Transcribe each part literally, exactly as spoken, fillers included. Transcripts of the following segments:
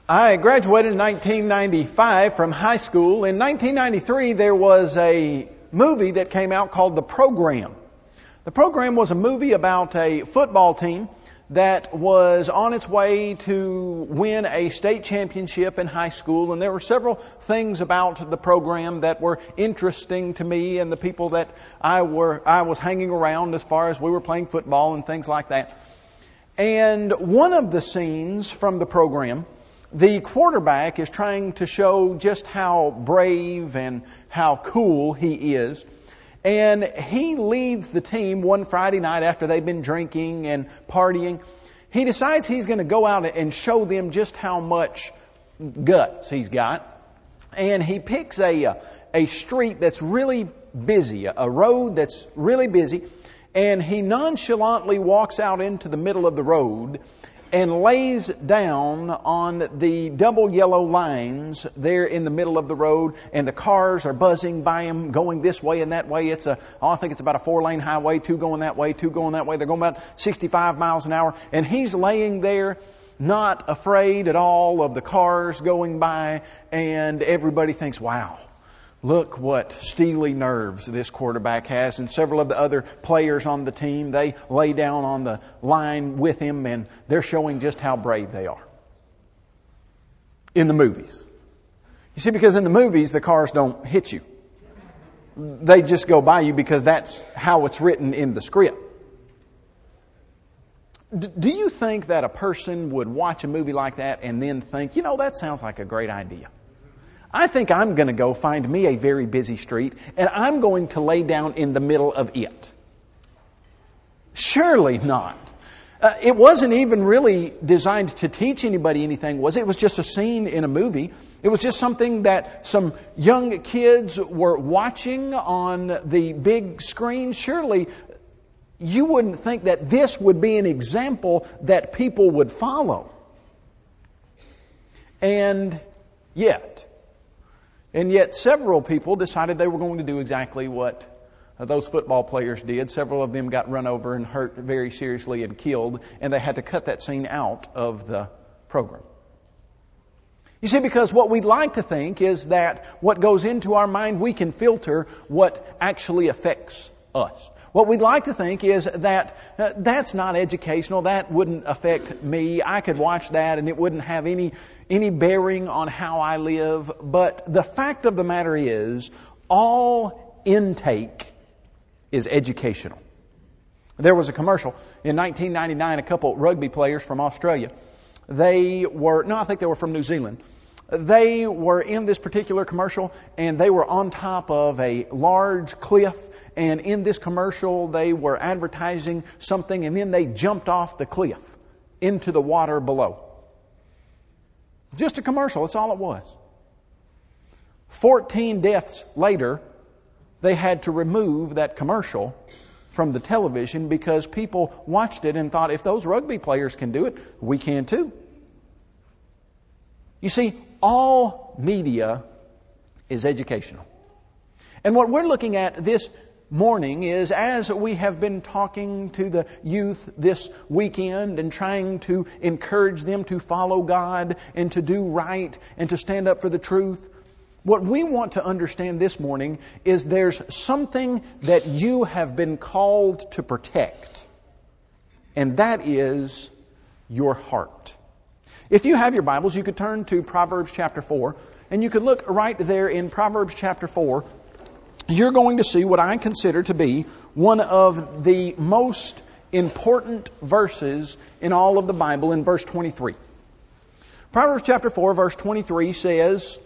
I graduated in nineteen ninety-five from high school. In nineteen ninety-three, there was a movie that came out called The Program. The Program was a movie about a football team that was on its way to win a state championship in high school, and there were several things about the program that were interesting to me and the people that I were I was hanging around as far as we were playing football and things like that. And one of the scenes from the program, the quarterback is trying to show just how brave and how cool he is. And he leads the team one Friday night after they've been drinking and partying. He decides he's going to go out and show them just how much guts he's got. And he picks a, a street that's really busy, a road that's really busy. And he nonchalantly walks out into the middle of the road and lays down on the double yellow lines there in the middle of the road, and the cars are buzzing by him, going this way and that way. It's a, oh, I think it's about a four-lane highway, two going that way, two going that way. They're going about sixty-five miles an hour, and he's laying there, not afraid at all of the cars going by, and everybody thinks, wow, look what steely nerves this quarterback has. And several of the other players on the team, they lay down on the line with him, and they're showing just how brave they are. In the movies. You see, because in the movies, the cars don't hit you. They just go by you because that's how it's written in the script. D- do you think that a person would watch a movie like that and then think, you know, that sounds like a great idea? I think I'm going to go find me a very busy street, and I'm going to lay down in the middle of it. Surely not. Uh, it wasn't even really designed to teach anybody anything, was it? It was just a scene in a movie. It was just something that some young kids were watching on the big screen. Surely you wouldn't think that this would be an example that people would follow. And yet... And yet several people decided they were going to do exactly what uh, those football players did. Several of them got run over and hurt very seriously and killed, and they had to cut that scene out of the program. You see, because what we'd like to think is that what goes into our mind, we can filter what actually affects us. What we'd like to think is that uh, that's not educational, that wouldn't affect me, I could watch that and it wouldn't have any any bearing on how I live. But the fact of the matter is, all intake is educational. There was a commercial in nineteen ninety-nine, a couple rugby players from Australia. They were, no, I think they were from New Zealand. They were in this particular commercial, and they were on top of a large cliff. And in this commercial, they were advertising something, and then they jumped off the cliff into the water below. Just a commercial, that's all it was. Fourteen deaths later, they had to remove that commercial from the television because people watched it and thought, if those rugby players can do it, we can too. You see, all media is educational. And what we're looking at this morning is, as we have been talking to the youth this weekend and trying to encourage them to follow God and to do right and to stand up for the truth, what we want to understand this morning is there's something that you have been called to protect, and that is your heart. If you have your Bibles, you could turn to Proverbs chapter four, and you could look right there in Proverbs chapter four. You're going to see what I consider to be one of the most important verses in all of the Bible in verse twenty-three. Proverbs chapter four, verse twenty-three says,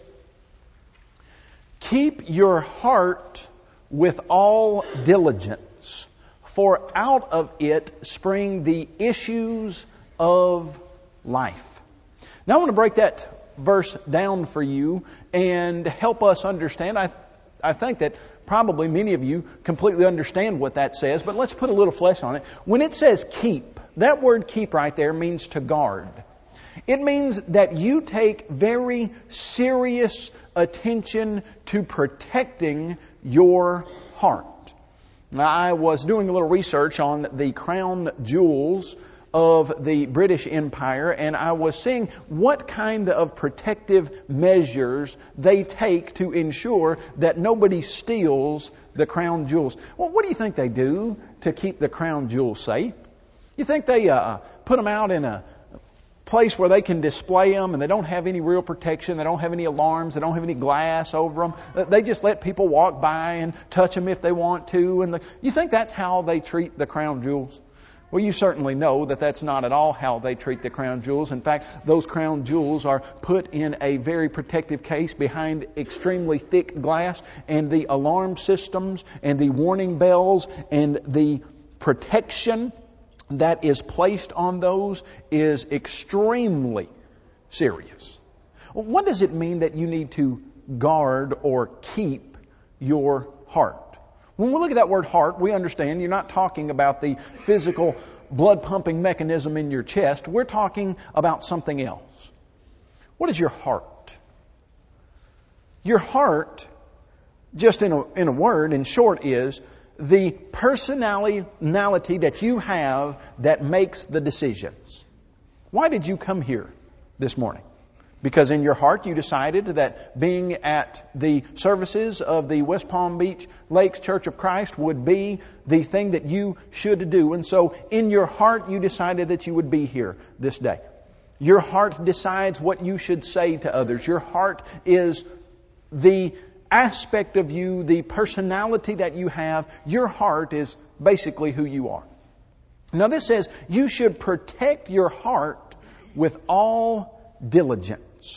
"Keep your heart with all diligence, for out of it spring the issues of life." Now I want to break that verse down for you and help us understand. I I think that probably many of you completely understand what that says, but let's put a little flesh on it. When it says keep, that word keep right there means to guard. It means that you take very serious attention to protecting your heart. Now, I was doing a little research on the crown jewels of the British Empire, and I was seeing what kind of protective measures they take to ensure that nobody steals the crown jewels. Well, what do you think they do to keep the crown jewels safe? You think they uh, put them out in a place where they can display them and they don't have any real protection, they don't have any alarms, they don't have any glass over them. They just let people walk by and touch them if they want to. And the, you think that's how they treat the crown jewels? Well, you certainly know that that's not at all how they treat the crown jewels. In fact, those crown jewels are put in a very protective case behind extremely thick glass, and the alarm systems and the warning bells and the protection that is placed on those is extremely serious. Well, what does it mean that you need to guard or keep your heart? When we look at that word heart, we understand you're not talking about the physical blood pumping mechanism in your chest. We're talking about something else. What is your heart? Your heart, just in a, in a word, in short, is the personality that you have that makes the decisions. Why did you come here this morning? Because in your heart you decided that being at the services of the West Palm Beach Lakes Church of Christ would be the thing that you should do. And so in your heart you decided that you would be here this day. Your heart decides what you should say to others. Your heart is the aspect of you, the personality that you have. Your heart is basically who you are. Now this says you should protect your heart with all diligence.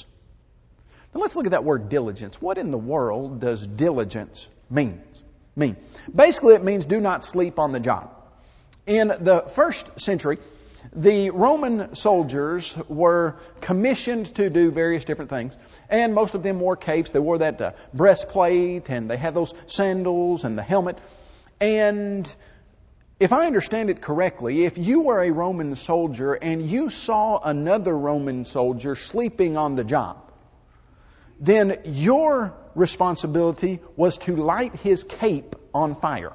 Now let's look at that word diligence. What in the world does diligence mean? mean? Basically it means do not sleep on the job. In the first century, the Roman soldiers were commissioned to do various different things, and most of them wore capes. They wore that uh, breastplate, and they had those sandals and the helmet. And if I understand it correctly, if you were a Roman soldier and you saw another Roman soldier sleeping on the job, then your responsibility was to light his cape on fire.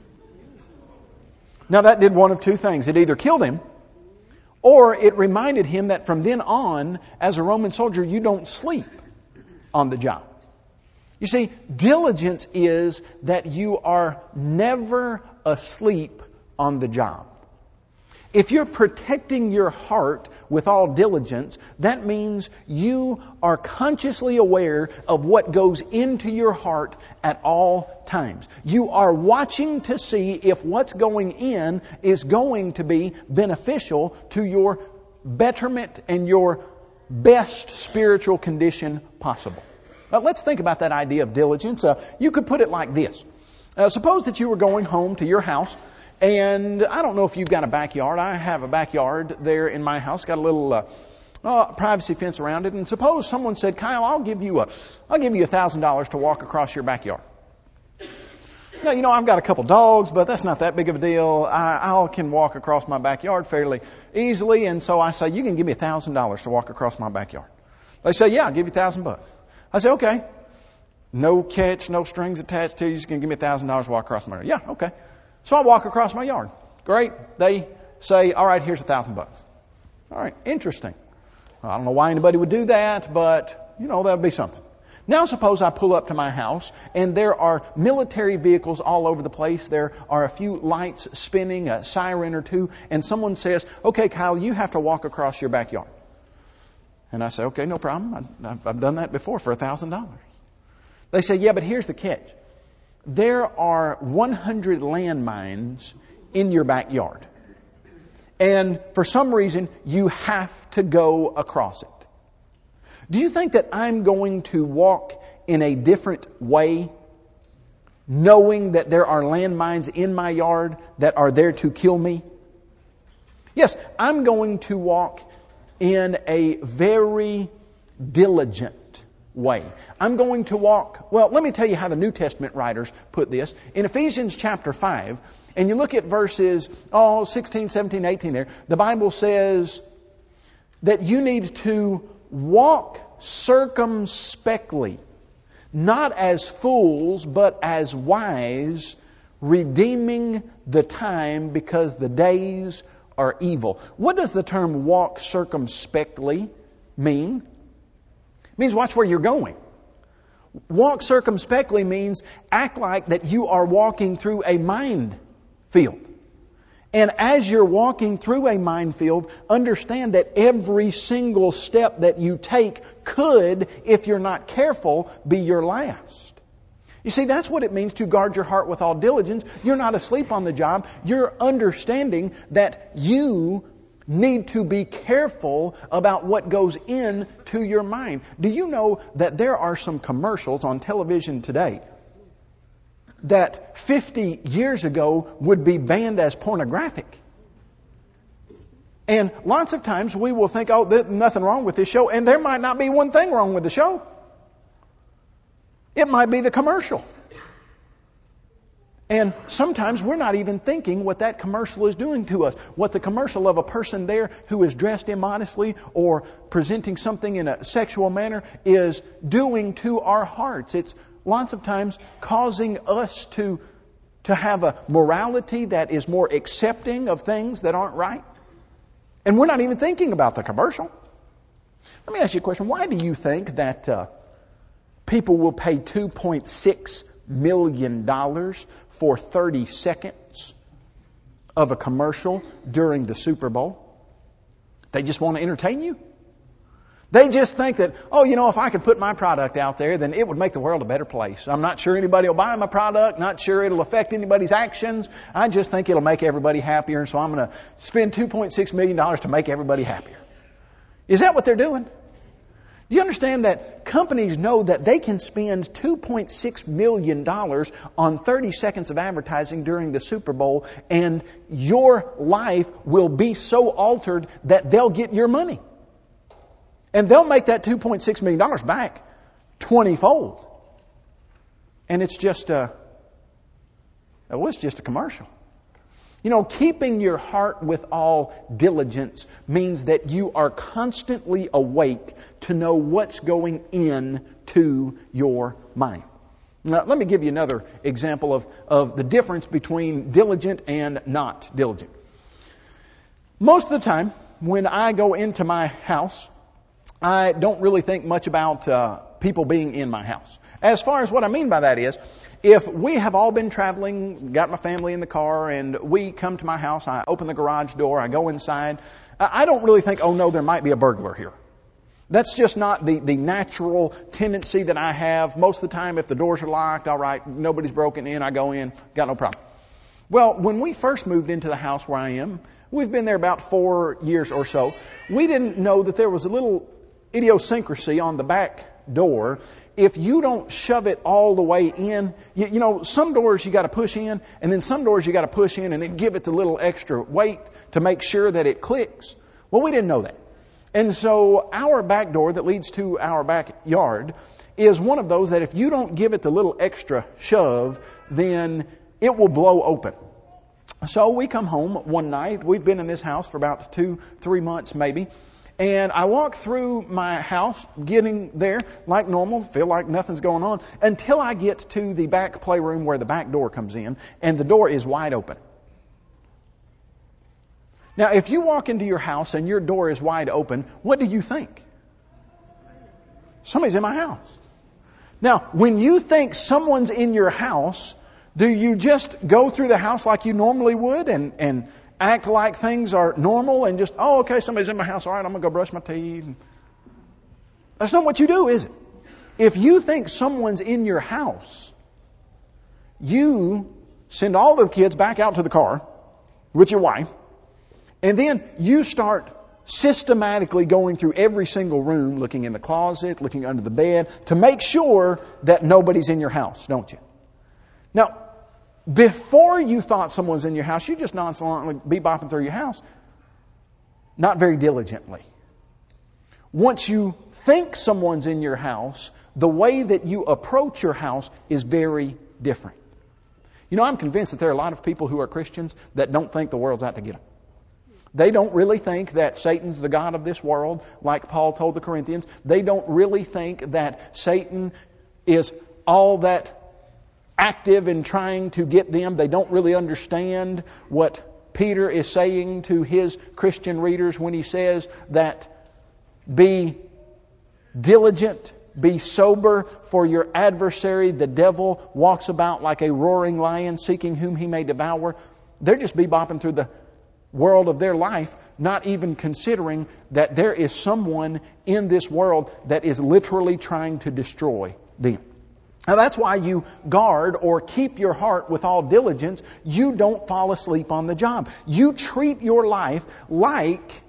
Now that did one of two things. It either killed him, or it reminded him that from then on, as a Roman soldier, you don't sleep on the job. You see, diligence is that you are never asleep on the job. If you're protecting your heart with all diligence, that means you are consciously aware of what goes into your heart at all times. You are watching to see if what's going in is going to be beneficial to your betterment and your best spiritual condition possible. Now, let's think about that idea of diligence. Uh, you could put it like this. Uh, suppose that you were going home to your house, and I don't know if you've got a backyard. I have a backyard there in my house. Got a little uh, uh, privacy fence around it. And suppose someone said, "Kyle, I'll give you a, I'll give you a thousand dollars to walk across your backyard." Now, you know, I've got a couple dogs, but that's not that big of a deal. I, I can walk across my backyard fairly easily, and so I say, "You can give me a thousand dollars to walk across my backyard." They say, "Yeah, I'll give you a thousand bucks." I say, "Okay, no catch, no strings attached to you. You're just gonna give me a thousand dollars to walk across my yard." "Yeah, okay." So I walk across my yard. Great. They say, "All right, here's a thousand bucks." All right, interesting. Well, I don't know why anybody would do that, but, you know, that would be something. Now suppose I pull up to my house and there are military vehicles all over the place. There are a few lights spinning, a siren or two, and someone says, "Okay, Kyle, you have to walk across your backyard." And I say, "Okay, no problem. I've, I've done that before for a thousand dollars." They say, "Yeah, but here's the catch. There are one hundred landmines in your backyard. And for some reason, you have to go across it. Do you think that I'm going to walk in a different way, knowing that there are landmines in my yard that are there to kill me? Yes, I'm going to walk in a very diligent way. I'm going to walk, well, let me tell you how the New Testament writers put this. In Ephesians chapter five, and you look at verses, oh, sixteen, seventeen, eighteen there, the Bible says that you need to walk circumspectly, not as fools, but as wise, redeeming the time because the days are evil. What does the term walk circumspectly mean? It means watch where you're going. Walk circumspectly means act like that you are walking through a minefield. And as you're walking through a minefield, understand that every single step that you take could, if you're not careful, be your last. You see, that's what it means to guard your heart with all diligence. You're not asleep on the job. You're understanding that you need to be careful about what goes into your mind. Do you know that there are some commercials on television today that fifty years ago would be banned as pornographic? And lots of times we will think, oh, there's nothing wrong with this show, and there might not be one thing wrong with the show. It might be the commercial. And sometimes we're not even thinking what that commercial is doing to us. What the commercial of a person there who is dressed immodestly or presenting something in a sexual manner is doing to our hearts. It's lots of times causing us to, to have a morality that is more accepting of things that aren't right. And we're not even thinking about the commercial. Let me ask you a question. Why do you think that uh, people will pay two point six million dollars for thirty seconds of a commercial during the Super Bowl? They just want to entertain you. They just think that, oh, you know, if I could put my product out there, then it would make the world a better place. I'm not sure anybody will buy my product, not sure it'll affect anybody's actions. I just think it'll make everybody happier, and so I'm going to spend two point six million dollars to make everybody happier. Is that what they're doing? Do you understand that companies know that they can spend two point six million dollars on thirty seconds of advertising during the Super Bowl, and your life will be so altered that they'll get your money? And they'll make that two point six million dollars back twenty-fold. And it's just a, well, it's just a commercial. You know, keeping your heart with all diligence means that you are constantly awake to know what's going in to your mind. Now, let me give you another example of, of the difference between diligent and not diligent. Most of the time, when I go into my house, I don't really think much about uh, people being in my house. As far as what I mean by that is, if we have all been traveling, got my family in the car, and we come to my house, I open the garage door, I go inside, I don't really think, oh no, there might be a burglar here. That's just not the, the natural tendency that I have. Most of the time, if the doors are locked, all right, nobody's broken in, I go in, got no problem. Well, when we first moved into the house where I am, we've been there about four years or so, we didn't know that there was a little idiosyncrasy on the back door. If you don't shove it all the way in, you, you know, some doors you got to push in, and then some doors you got to push in and then give it the little extra weight to make sure that it clicks. Well, we didn't know that. And so our back door that leads to our backyard is one of those that if you don't give it the little extra shove, then it will blow open. So we come home one night. We've been in this house for about two, three months maybe. And I walk through my house, getting there like normal, feel like nothing's going on, until I get to the back playroom where the back door comes in, and the door is wide open. Now, if you walk into your house and your door is wide open, what do you think? Somebody's in my house. Now, when you think someone's in your house, do you just go through the house like you normally would and, and act like things are normal and just, oh, okay, somebody's in my house, all right, I'm going to go brush my teeth? That's not what you do, is it? If you think someone's in your house, you send all the kids back out to the car with your wife, and then you start systematically going through every single room, looking in the closet, looking under the bed, to make sure that nobody's in your house, don't you? Now, before you thought someone's in your house, you just nonchalantly bebopping through your house, not very diligently. Once you think someone's in your house, the way that you approach your house is very different. You know, I'm convinced that there are a lot of people who are Christians that don't think the world's out to get them. They don't really think that Satan's the god of this world, like Paul told the Corinthians. They don't really think that Satan is all that active in trying to get them. They don't really understand what Peter is saying to his Christian readers when he says that be diligent, be sober, for your adversary, the devil, walks about like a roaring lion, seeking whom he may devour. They're just bebopping through the world of their life, not even considering that there is someone in this world that is literally trying to destroy them. Now that's why you guard or keep your heart with all diligence. You don't fall asleep on the job. You treat your life like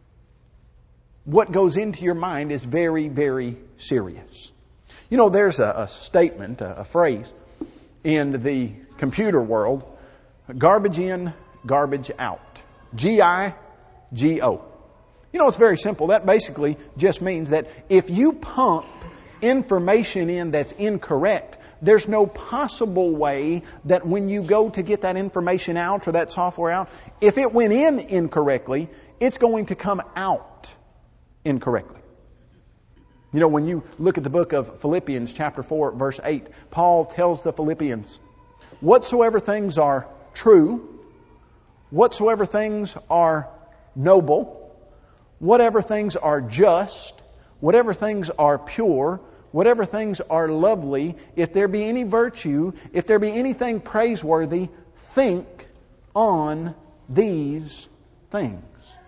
what goes into your mind is very, very serious. You know, there's a, a statement, a, a phrase in the computer world, garbage in, garbage out. G I G O. You know, it's very simple. That basically just means that if you pump information in that's incorrect, there's no possible way that when you go to get that information out or that software out, if it went in incorrectly, it's going to come out incorrectly. You know, when you look at the book of Philippians chapter four, verse eight, Paul tells the Philippians, whatsoever things are true, whatsoever things are noble, whatever things are just, whatever things are pure, whatever things are lovely, if there be any virtue, if there be anything praiseworthy, think on these things.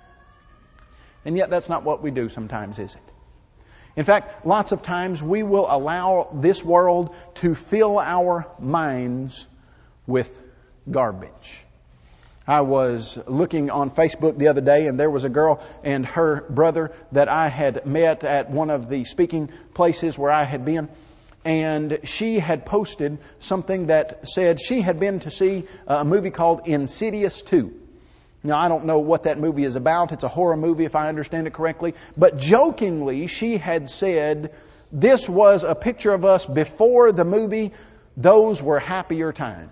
And yet that's not what we do sometimes, is it? In fact, lots of times we will allow this world to fill our minds with garbage. I was looking on Facebook the other day, and there was a girl and her brother that I had met at one of the speaking places where I had been. And she had posted something that said she had been to see a movie called Insidious two. Now, I don't know what that movie is about. It's a horror movie, if I understand it correctly. But jokingly, she had said, this was a picture of us before the movie. Those were happier times.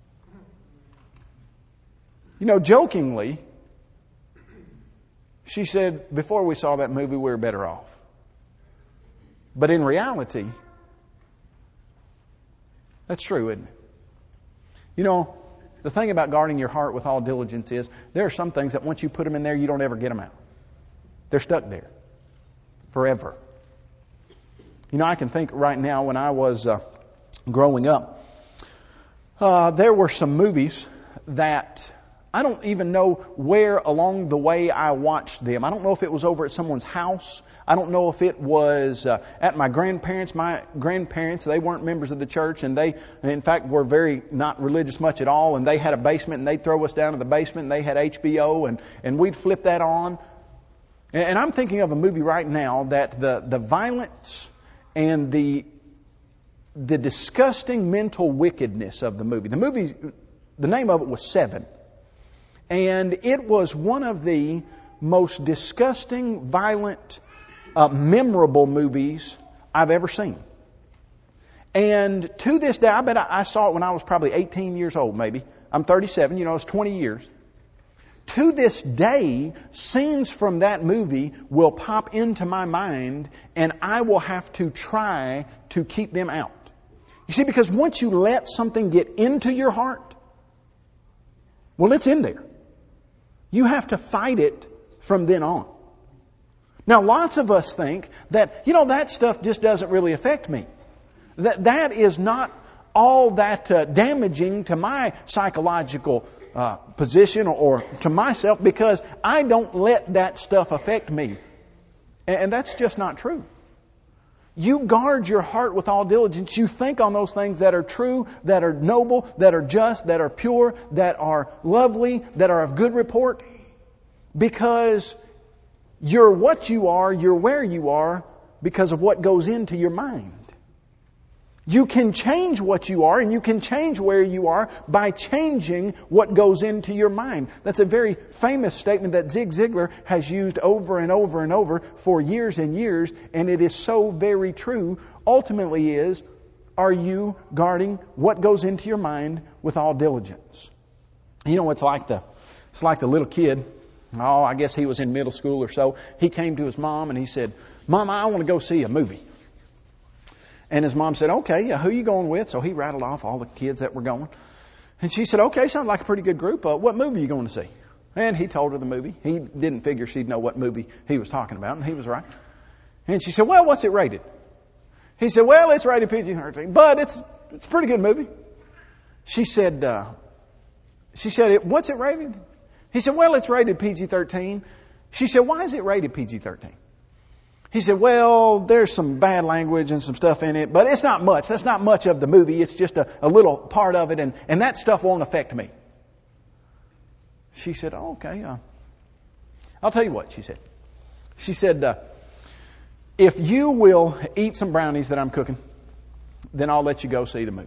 You know, jokingly, she said, before we saw that movie, we were better off. But in reality, that's true, isn't it? You know, the thing about guarding your heart with all diligence is there are some things that once you put them in there, you don't ever get them out. They're stuck there forever. You know, I can think right now when I was uh, growing up, uh, there were some movies that I don't even know where along the way I watched them. I don't know if it was over at someone's house. I don't know if it was uh, at my grandparents. My grandparents, they weren't members of the church, and they, in fact, were very not religious much at all. And they had a basement, and they'd throw us down to the basement, and they had H B O, and, and we'd flip that on. And, and I'm thinking of a movie right now that the, the violence and the the disgusting mental wickedness of the movie. The movie, the name of it was Seven. And it was one of the most disgusting, violent, uh, memorable movies I've ever seen. And to this day, I bet I, I saw it when I was probably eighteen years old, maybe. I'm thirty-seven, you know, it's twenty years. To this day, scenes from that movie will pop into my mind, and I will have to try to keep them out. You see, because once you let something get into your heart, well, it's in there. You have to fight it from then on. Now, lots of us think that, you know, that stuff just doesn't really affect me. That that is not all that uh, damaging to my psychological uh, position or, or to myself because I don't let that stuff affect me. And, and that's just not true. You guard your heart with all diligence. You think on those things that are true, that are noble, that are just, that are pure, that are lovely, that are of good report. Because you're what you are, you're where you are because of what goes into your mind. You can change what you are and you can change where you are by changing what goes into your mind. That's a very famous statement that Zig Ziglar has used over and over and over for years and years, and it is so very true. Ultimately is, are you guarding what goes into your mind with all diligence? You know, it's like the, it's like the little kid. Oh, I guess he was in middle school or so. He came to his mom and he said, "Mama, I want to go see a movie." And his mom said, "Okay, yeah, who are you going with?" So he rattled off all the kids that were going. And she said, okay, sounds like a pretty good group. Uh, what movie are you going to see? And he told her the movie. He didn't figure she'd know what movie he was talking about, and he was right. And she said, well, what's it rated? He said, well, it's rated P G thirteen, but it's it's a pretty good movie. She said, uh, she said, what's it rated? He said, well, it's rated P G thirteen. She said, why is it rated P G thirteen? He said, well, there's some bad language and some stuff in it, but it's not much. That's not much of the movie. It's just a, a little part of it, and, and that stuff won't affect me. She said, oh, okay. Uh, I'll tell you what, she said. She said, uh, if you will eat some brownies that I'm cooking, then I'll let you go see the movie.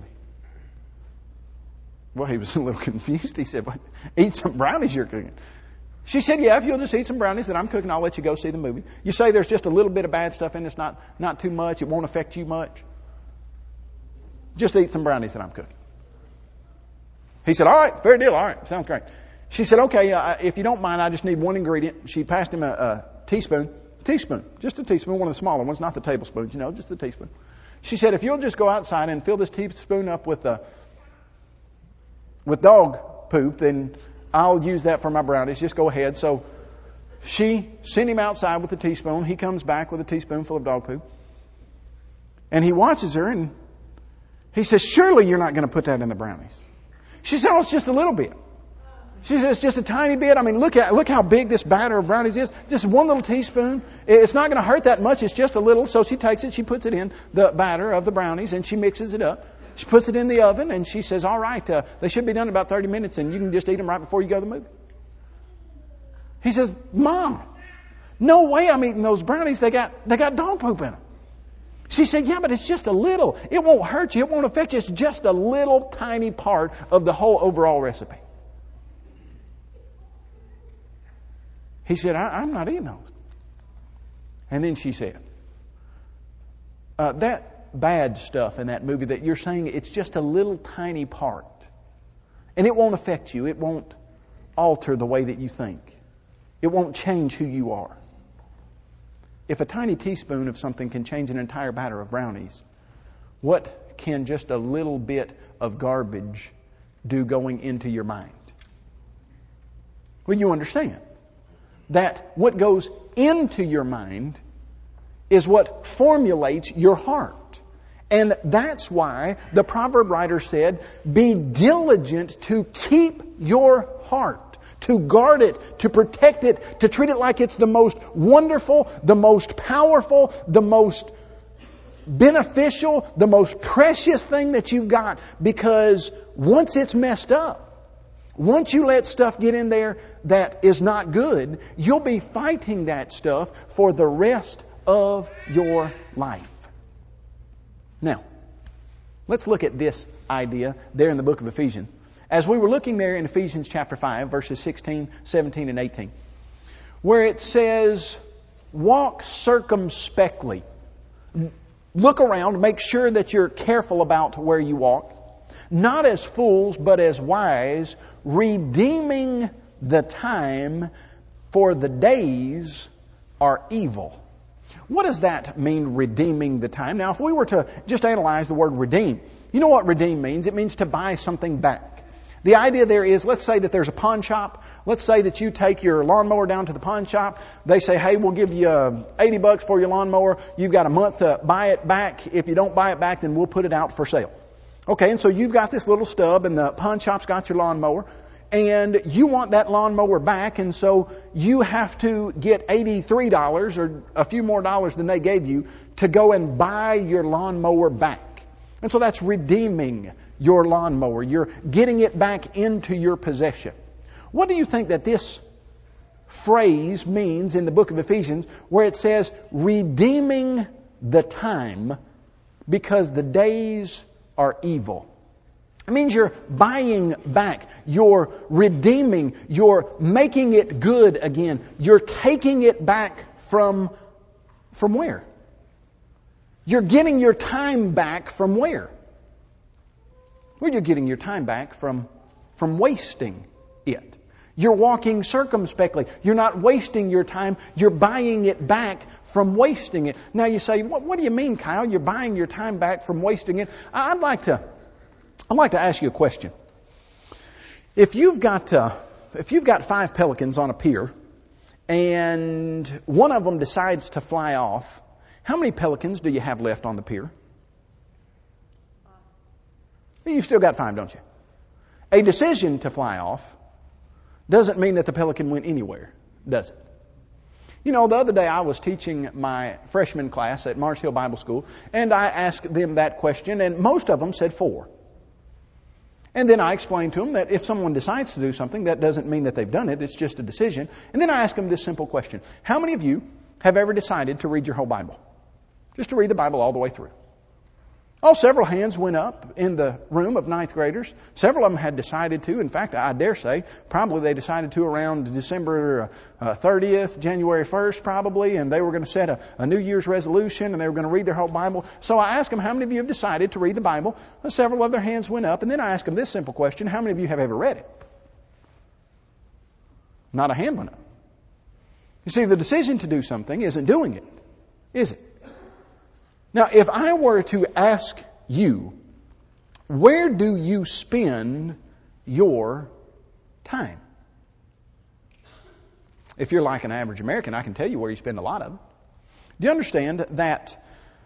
Well, he was a little confused. He said, what? Eat some brownies you're cooking? She said, yeah, if you'll just eat some brownies that I'm cooking, I'll let you go see the movie. You say there's just a little bit of bad stuff in it. It's not, not too much. It won't affect you much. Just eat some brownies that I'm cooking. He said, all right, fair deal. All right, sounds great. She said, okay, uh, if you don't mind, I just need one ingredient. She passed him a, a teaspoon. Teaspoon. Just a teaspoon, one of the smaller ones, not the tablespoons, you know, just the teaspoon. She said, if you'll just go outside and fill this teaspoon up with uh, with dog poop, then I'll use that for my brownies. Just go ahead. So she sent him outside with a teaspoon. He comes back with a teaspoon full of dog poop. And he watches her and he says, surely you're not going to put that in the brownies. She said, oh, it's just a little bit. She says, it's just a tiny bit. I mean, look at look how big this batter of brownies is. Just one little teaspoon. It's not going to hurt that much. It's just a little. So she takes it, she puts it in the batter of the brownies, and she mixes it up. She puts it in the oven, and she says, all right, uh, they should be done in about thirty minutes, and you can just eat them right before you go to the movie. He says, Mom, no way I'm eating those brownies. They got they got dog poop in them. She said, yeah, but it's just a little. It won't hurt you. It won't affect you. It's just a little tiny part of the whole overall recipe. He said, I, I'm not eating those. And then she said, uh, that bad stuff in that movie that you're saying, it's just a little tiny part. And it won't affect you. It won't alter the way that you think. It won't change who you are. If a tiny teaspoon of something can change an entire batter of brownies, what can just a little bit of garbage do going into your mind? Well, you understand that what goes into your mind is what formulates your heart. And that's why the proverb writer said, be diligent to keep your heart, to guard it, to protect it, to treat it like it's the most wonderful, the most powerful, the most beneficial, the most precious thing that you've got. Because once it's messed up, once you let stuff get in there that is not good, you'll be fighting that stuff for the rest of your life. Now, let's look at this idea there in the book of Ephesians. As we were looking there in Ephesians chapter five, verses sixteen, seventeen, and eighteen, where it says, walk circumspectly. Look around, make sure that you're careful about where you walk. Not as fools, but as wise, redeeming the time, for the days are evil. What does that mean, redeeming the time? Now, if we were to just analyze the word redeem, you know what redeem means? It means to buy something back. The idea there is, let's say that there's a pawn shop. Let's say that you take your lawnmower down to the pawn shop. They say, hey, we'll give you uh, eighty bucks for your lawnmower. You've got a month to buy it back. If you don't buy it back, then we'll put it out for sale. Okay, and so you've got this little stub, and the pawn shop's got your lawnmower, and you want that lawnmower back, and so you have to get eighty-three dollars or a few more dollars than they gave you to go and buy your lawnmower back. And so that's redeeming your lawnmower. You're getting it back into your possession. What do you think that this phrase means in the book of Ephesians, where it says, redeeming the time because the days are evil? It means you're buying back, you're redeeming, you're making it good again. You're taking it back from, from where? You're getting your time back from where? Well, you're getting your time back from, from wasting it. You're walking circumspectly. You're not wasting your time. You're buying it back from wasting it. Now you say, what, what do you mean, Kyle? You're buying your time back from wasting it? I'd like to, I'd like to ask you a question. If you've got uh, if you've got five pelicans on a pier, and one of them decides to fly off, how many pelicans do you have left on the pier? You've still got five, don't you? A decision to fly off doesn't mean that the pelican went anywhere, does it? You know, the other day I was teaching my freshman class at Mars Hill Bible School, and I asked them that question, and most of them said four. And then I explained to them that if someone decides to do something, that doesn't mean that they've done it. It's just a decision. And then I asked them this simple question. How many of you have ever decided to read your whole Bible? Just to read the Bible all the way through. Oh, several hands went up in the room of ninth graders. Several of them had decided to. In fact, I dare say, probably they decided to around December uh, thirtieth, January first probably, and they were going to set a, a New Year's resolution, and they were going to read their whole Bible. So I asked them, how many of you have decided to read the Bible? Well, several of their hands went up, and then I asked them this simple question. How many of you have ever read it? Not a hand went up. You see, the decision to do something isn't doing it, is it? Now, if I were to ask you, where do you spend your time? If you're like an average American, I can tell you where you spend a lot of it. Do you understand that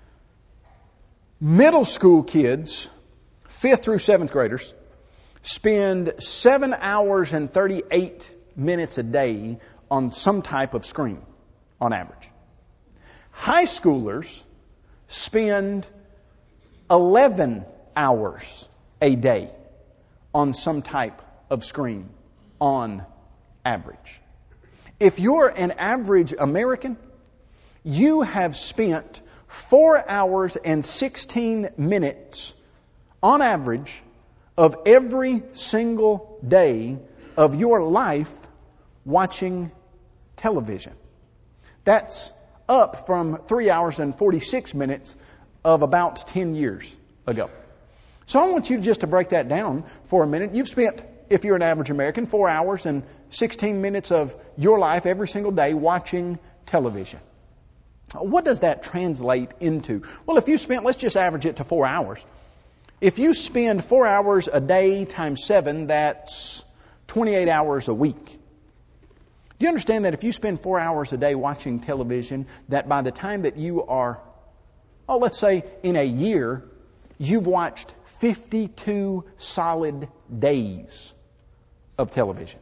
middle school kids, fifth through seventh graders, spend seven hours and thirty-eight minutes a day on some type of screen, on average? High schoolers spend eleven hours a day on some type of screen on average. If you're an average American, you have spent four hours and sixteen minutes on average of every single day of your life watching television. That's up from three hours and forty-six minutes of about ten years ago. So I want you just to break that down for a minute. You've spent, if you're an average American, four hours and sixteen minutes of your life every single day watching television. What does that translate into? Well, if you spent, let's just average it to four hours. If you spend four hours a day times seven, that's twenty-eight hours a week. Do you understand that if you spend four hours a day watching television, that by the time that you are, oh, let's say in a year, you've watched fifty-two solid days of television?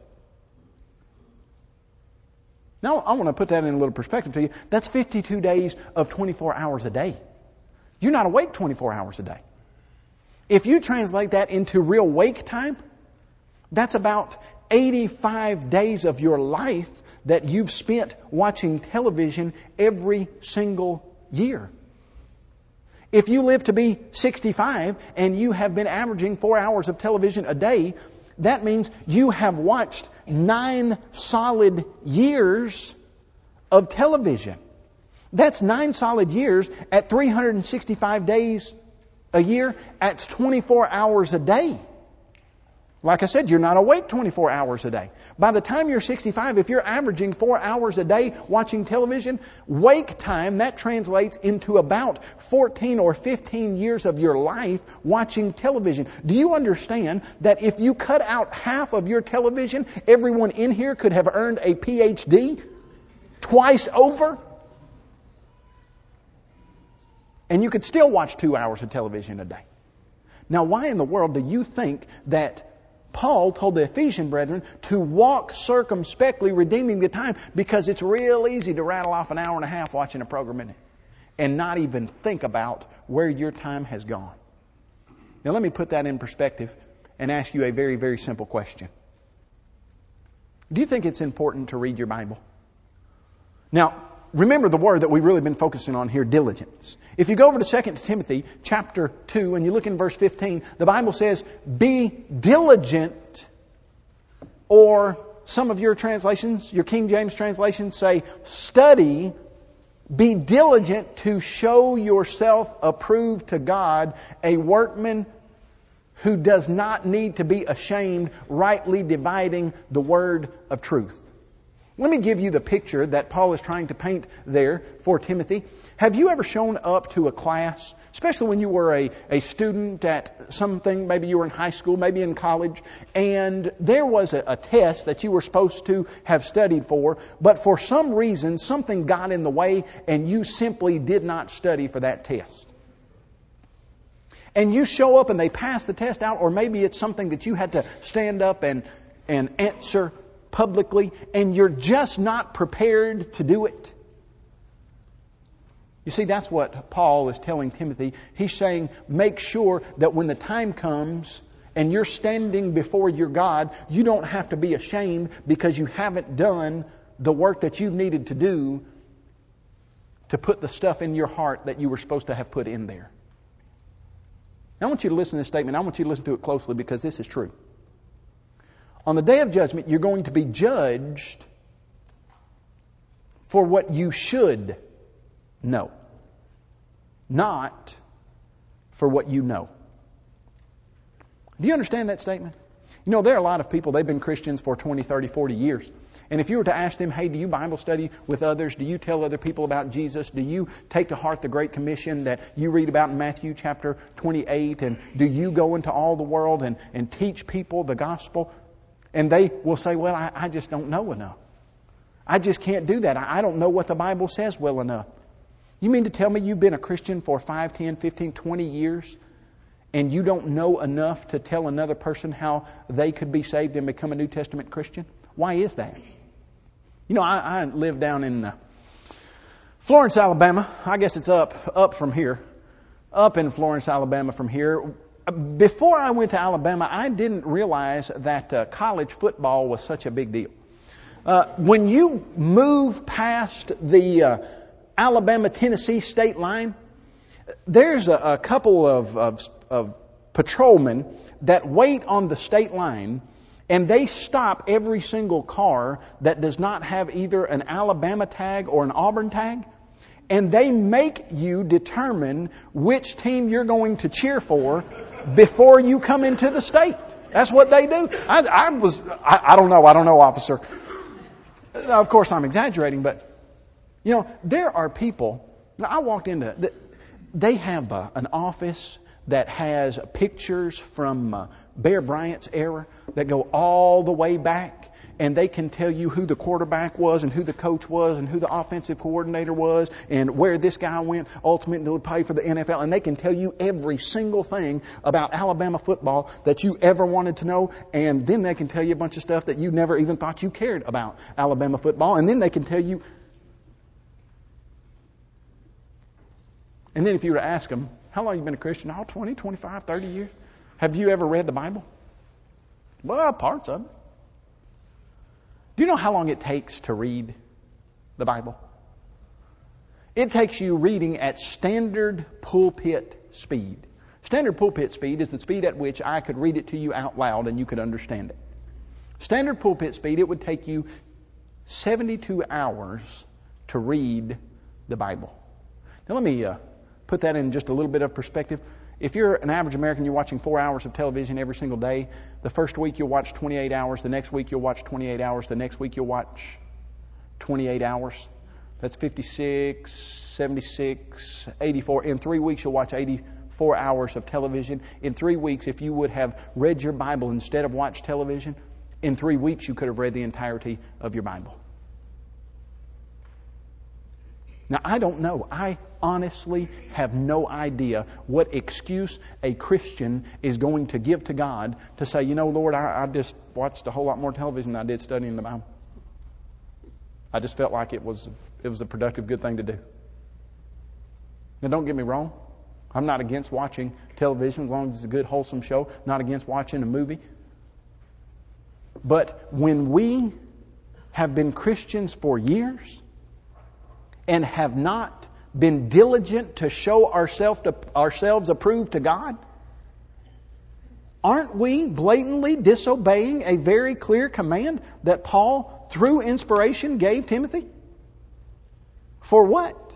Now, I want to put that in a little perspective to you. That's fifty-two days of twenty-four hours a day. You're not awake twenty-four hours a day. If you translate that into real wake time, that's about eighty-five days of your life that you've spent watching television every single year. If you live to be sixty-five and you have been averaging four hours of television a day, that means you have watched nine solid years of television. That's nine solid years at three hundred sixty-five days a year. At twenty-four hours a day. Like I said, you're not awake twenty-four hours a day. By the time you're sixty-five, if you're averaging four hours a day watching television, wake time, that translates into about fourteen or fifteen years of your life watching television. Do you understand that if you cut out half of your television, everyone in here could have earned a P H D twice over? And you could still watch two hours of television a day. Now, why in the world do you think that Paul told the Ephesian brethren to walk circumspectly, redeeming the time? Because it's real easy to rattle off an hour and a half watching a program, isn't it? And not even think about where your time has gone. Now let me put that in perspective and ask you a very, very simple question. Do you think it's important to read your Bible? Now, remember the word that we've really been focusing on here, diligence. If you go over to Second Timothy chapter two and you look in verse fifteen, the Bible says, be diligent, or some of your translations, your King James translations say, study, be diligent to show yourself approved to God, a workman who does not need to be ashamed, rightly dividing the word of truth. Let me give you the picture that Paul is trying to paint there for Timothy. Have you ever shown up to a class, especially when you were a, a student at something, maybe you were in high school, maybe in college, and there was a, a test that you were supposed to have studied for, but for some reason something got in the way and you simply did not study for that test? And you show up and they pass the test out, or maybe it's something that you had to stand up and, and answer publicly, and you're just not prepared to do it. You see, that's what Paul is telling Timothy. He's saying, make sure that when the time comes and you're standing before your God, you don't have to be ashamed because you haven't done the work that you've needed to do to put the stuff in your heart that you were supposed to have put in there. Now, I want you to listen to this statement. I want you to listen to it closely because this is true. On the day of judgment, you're going to be judged for what you should know, not for what you know. Do you understand that statement? You know, there are a lot of people, they've been Christians for twenty, thirty, forty years. And if you were to ask them, hey, do you Bible study with others? Do you tell other people about Jesus? Do you take to heart the Great Commission that you read about in Matthew chapter twenty-eight? And do you go into all the world and, and teach people the gospel? And they will say, well, I, I just don't know enough. I just can't do that. I, I don't know what the Bible says well enough. You mean to tell me you've been a Christian for five, ten, fifteen, twenty years and you don't know enough to tell another person how they could be saved and become a New Testament Christian? Why is that? You know, I, I live down in uh, Florence, Alabama. I guess it's up, up from here. Up in Florence, Alabama from here. Before I went to Alabama, I didn't realize that uh, college football was such a big deal. Uh, when you move past the uh, Alabama-Tennessee state line, there's a, a couple of, of, of patrolmen that wait on the state line, and they stop every single car that does not have either an Alabama tag or an Auburn tag. And they make you determine which team you're going to cheer for before you come into the state. That's what they do. I, I was, I, I don't know, I don't know, officer. Of course, I'm exaggerating, but, you know, there are people. Now, I walked into, they have a, an office that has pictures from uh, Bear Bryant's era that go all the way back. And they can tell you who the quarterback was and who the coach was and who the offensive coordinator was and where this guy went ultimately to play for the N F L. And they can tell you every single thing about Alabama football that you ever wanted to know. And then they can tell you a bunch of stuff that you never even thought you cared about Alabama football. And then they can tell you. And then if you were to ask them, how long have you been a Christian? Oh, twenty, twenty-five, thirty years. Have you ever read the Bible? Well, parts of it. Do you know how long it takes to read the Bible? It takes you reading at standard pulpit speed. Standard pulpit speed is the speed at which I could read it to you out loud and you could understand it. Standard pulpit speed, it would take you seventy-two hours to read the Bible. Now let me uh, put that in just a little bit of perspective. If you're an average American, you're watching four hours of television every single day. The first week you'll watch twenty-eight hours. The next week you'll watch twenty-eight hours. The next week you'll watch twenty-eight hours. That's fifty-six, seventy-six, eighty-four. In three weeks you'll watch eighty-four hours of television. In three weeks, if you would have read your Bible instead of watched television, in three weeks you could have read the entirety of your Bible. Now, I don't know. I honestly have no idea what excuse a Christian is going to give to God to say, you know, Lord, I, I just watched a whole lot more television than I did studying the Bible. I just felt like it was it was a productive, good thing to do. Now, don't get me wrong. I'm not against watching television as long as it's a good, wholesome show. Not against watching a movie. But when we have been Christians for years and have not been diligent to show ourselves to, ourselves approved to God, aren't we blatantly disobeying a very clear command that Paul, through inspiration, gave Timothy? For what?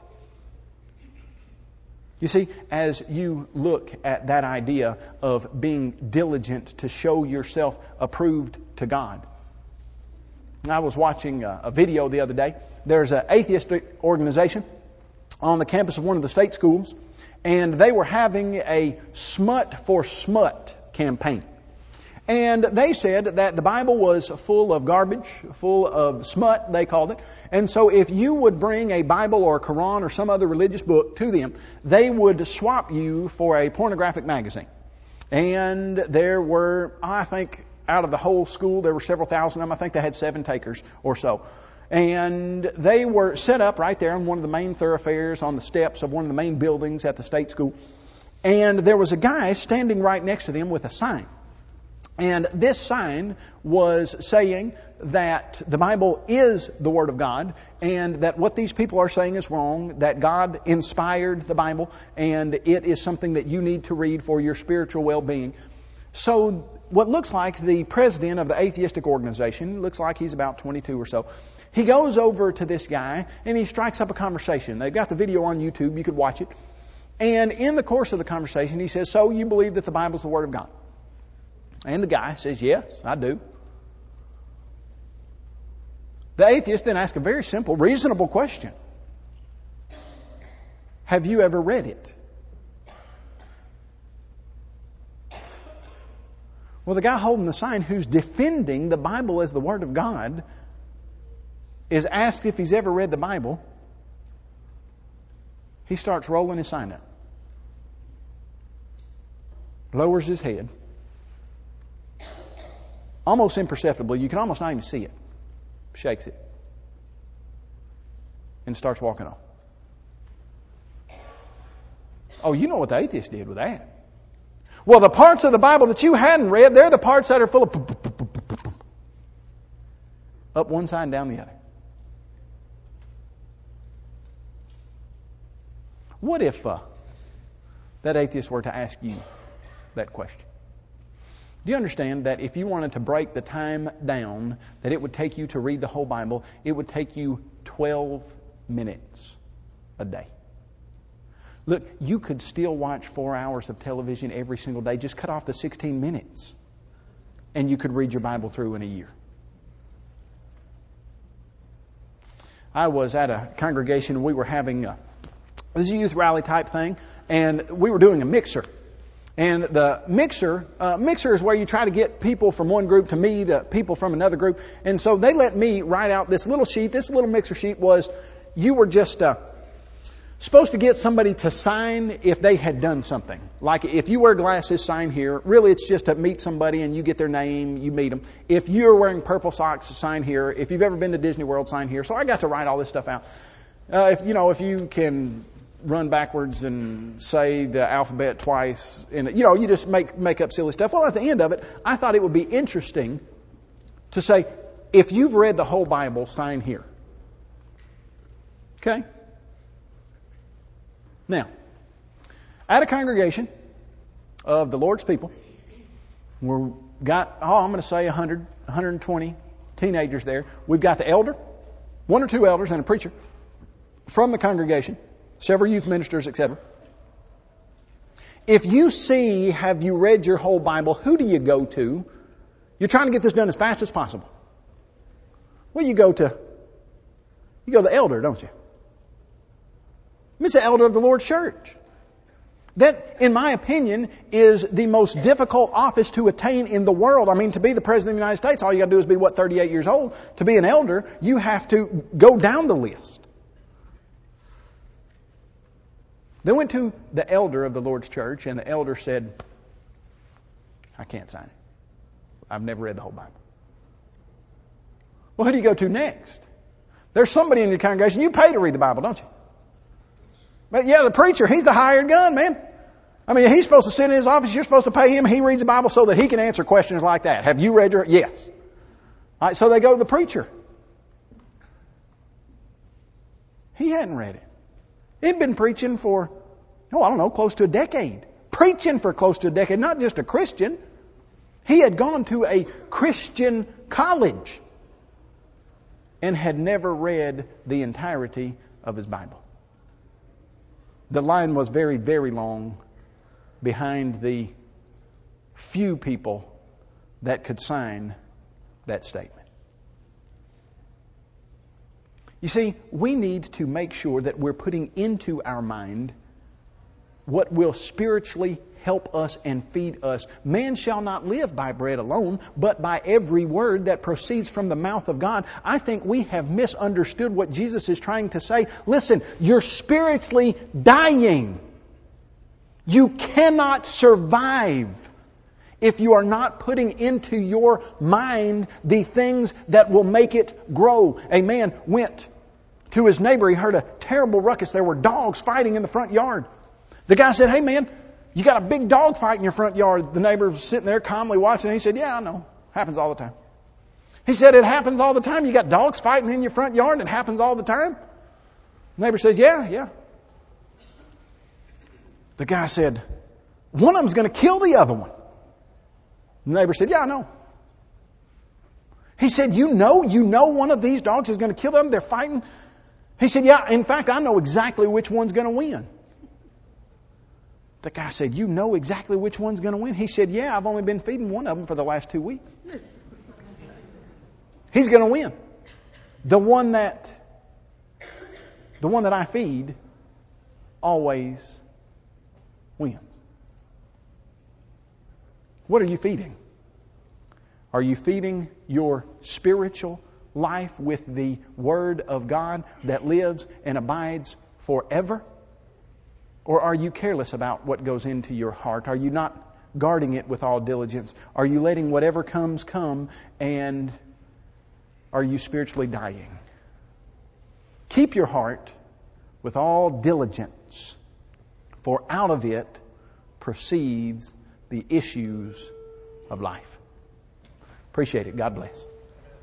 You see, as you look at that idea of being diligent to show yourself approved to God, I was watching a, a video the other day. There's an atheistic organization on the campus of one of the state schools, and they were having a Smut for Smut campaign. And they said that the Bible was full of garbage, full of smut, they called it. And so if you would bring a Bible or a Quran or some other religious book to them, they would swap you for a pornographic magazine. And there were, I think, out of the whole school, there were several thousand of them. I think they had seven takers or so. And they were set up right there on one of the main thoroughfares on the steps of one of the main buildings at the state school. And there was a guy standing right next to them with a sign. And this sign was saying that the Bible is the Word of God, and that what these people are saying is wrong, that God inspired the Bible, and it is something that you need to read for your spiritual well-being. So what looks like the president of the atheistic organization, looks like he's about twenty-two or so, he goes over to this guy and he strikes up a conversation. They've got the video on YouTube, you could watch it. And in the course of the conversation, he says, "So you believe that the Bible is the Word of God?" And the guy says, "Yes, I do." The atheist then asks a very simple, reasonable question. "Have you ever read it?" Well, the guy holding the sign, who's defending the Bible as the Word of God, is asked if he's ever read the Bible. He starts rolling his sign up, lowers his head, almost imperceptibly, you can almost not even see it, shakes it, and starts walking on. Oh, you know what the atheist did with that. Well, the parts of the Bible that you hadn't read, they're the parts that are full of up one side and down the other. What if uh, that atheist were to ask you that question? Do you understand that if you wanted to break the time down that it would take you to read the whole Bible, it would take you twelve minutes a day? Look, you could still watch four hours of television every single day. Just cut off the sixteen minutes, and you could read your Bible through in a year. I was at a congregation. We were having a, it was a youth rally type thing, and we were doing a mixer. And the mixer, uh, mixer is where you try to get people from one group to meet uh, people from another group. And so they let me write out this little sheet. This little mixer sheet was, you were just uh, supposed to get somebody to sign if they had done something. Like if you wear glasses, sign here. Really, it's just to meet somebody and you get their name, you meet them. If you're wearing purple socks, sign here. If you've ever been to Disney World, sign here. So I got to write all this stuff out. Uh, if you know, if you can run backwards and say the alphabet twice, and you know, you just make make up silly stuff. Well, at the end of it, I thought it would be interesting to say, if you've read the whole Bible, sign here. Okay? Now, at a congregation of the Lord's people, we've got, oh, I'm going to say one hundred, one hundred twenty teenagers there. We've got the elder, one or two elders, and a preacher from the congregation, several youth ministers, et cetera. If you see, have you read your whole Bible, who do you go to? You're trying to get this done as fast as possible. Well, you go to, you go to the elder, don't you? He's the elder of the Lord's church. That, in my opinion, is the most difficult office to attain in the world. I mean, to be the President of the United States, all you got to do is be, what, thirty-eight years old. To be an elder, you have to go down the list. They went to the elder of the Lord's church, and the elder said, I can't sign it. I've never read the whole Bible. Well, who do you go to next? There's somebody in your congregation. You pay to read the Bible, don't you? But yeah, the preacher, he's the hired gun, man. I mean, he's supposed to sit in his office. You're supposed to pay him. He reads the Bible so that he can answer questions like that. Have you read your... Yes. All right, so they go to the preacher. He hadn't read it. He'd been preaching for, oh, I don't know, close to a decade. Preaching for close to a decade. Not just a Christian. He had gone to a Christian college and had never read the entirety of his Bible. The line was very, very long behind the few people that could sign that statement. You see, we need to make sure that we're putting into our mind what will spiritually help us and feed us. Man shall not live by bread alone, but by every word that proceeds from the mouth of God. I think we have misunderstood what Jesus is trying to say. Listen, you're spiritually dying. You cannot survive if you are not putting into your mind the things that will make it grow. A man went to his neighbor. He heard a terrible ruckus. There were dogs fighting in the front yard. The guy said, "Hey man, you got a big dog fight in your front yard." The neighbor was sitting there calmly watching. And he said, "Yeah, I know. Happens all the time." He said, "It happens all the time? You got dogs fighting in your front yard? It happens all the time?" The neighbor says, "Yeah, yeah." The guy said, "One of them's going to kill the other one." The neighbor said, "Yeah, I know." He said, "You know, you know one of these dogs is going to kill them? They're fighting?" He said, "Yeah, in fact, I know exactly which one's going to win." The guy said, "You know exactly which one's going to win?" He said, "Yeah, I've only been feeding one of them for the last two weeks. He's going to win. The one that, the one that I feed always wins." What are you feeding? Are you feeding your spiritual life with the Word of God that lives and abides forever? Or are you careless about what goes into your heart? Are you not guarding it with all diligence? Are you letting whatever comes come, and are you spiritually dying? Keep your heart with all diligence, for out of it proceeds the issues of life. Appreciate it. God bless.